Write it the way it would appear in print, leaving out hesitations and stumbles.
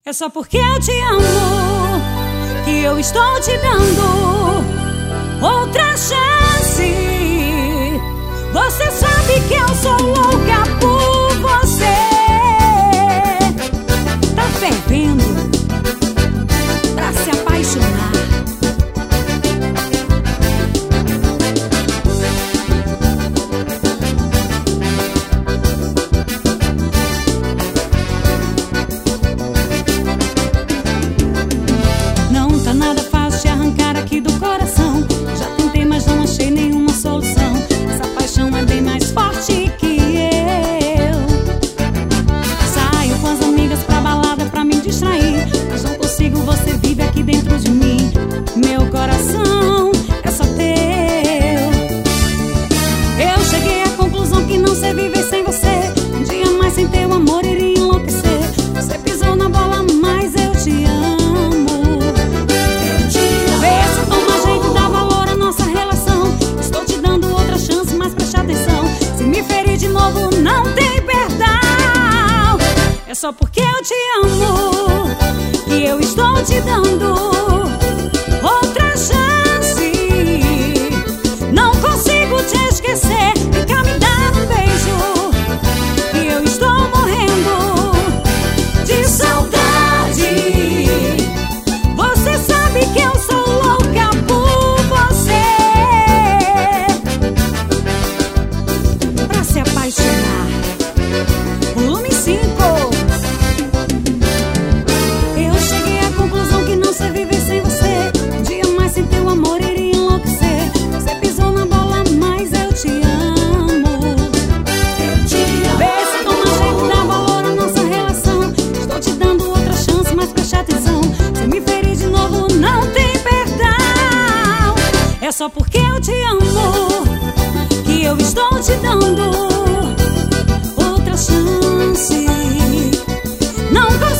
É só porque eu te amo que eu estou te dando outra chance. Você sabe que eu sou louca por você. Tá fervendo pra se apaixonar. Nada fácil de arrancar aqui do coração. Já tentei, mas não achei nenhuma solução. Essa paixão é bem mais forte que eu. Saio com as amigas pra balada pra me distrair, mas não consigo, você vive aqui dentro de mim. Meu coração é só teu. Eu cheguei à conclusão que não sei viver sem você. Um dia mais sem teu amor iria enlouquecer. Você pisou na bola, mas eu te amo. Não tem perdão. É só porque eu te amo que eu estou te dando outra chance. Não consigo te esquecer. Vem cá me dar um beijo que eu estou morrendo de saudade. Você sabe que eu sou louca por você. Pra se apaixonar. Volume 5. Eu cheguei à conclusão que não sei viver sem você. Um dia mais sem teu amor iria enlouquecer. Você pisou na bola, mas eu te amo. Vê se toma jeito, dá valor à nossa relação. Estou te dando outra chance, mas preste atenção. Se me ferir de novo, não tem perdão. É só porque eu te amo que eu estou te dando outra chance. Não